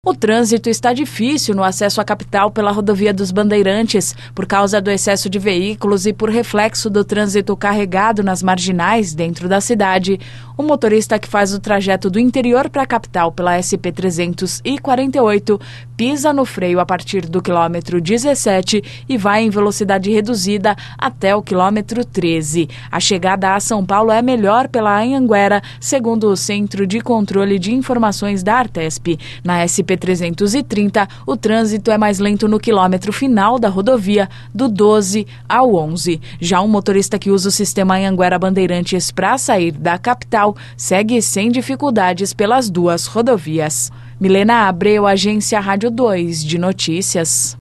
O trânsito está difícil no acesso à capital pela rodovia dos Bandeirantes, por causa do excesso de veículos e por reflexo do trânsito carregado nas marginais dentro da cidade. O motorista que faz o trajeto do interior para a capital pela SP-348 pisa no freio a partir do quilômetro 17 e vai em velocidade reduzida até o quilômetro 13. A chegada a São Paulo é melhor pela Anhanguera, segundo o Centro de Controle de Informações da Artesp. Na SP-330, o trânsito é mais lento no quilômetro final da rodovia, do 12 ao 11. Já o motorista que usa o sistema Anhanguera Bandeirantes para sair da capital segue sem dificuldades pelas duas rodovias. Milena Abreu, Agência Rádio 2 de Notícias.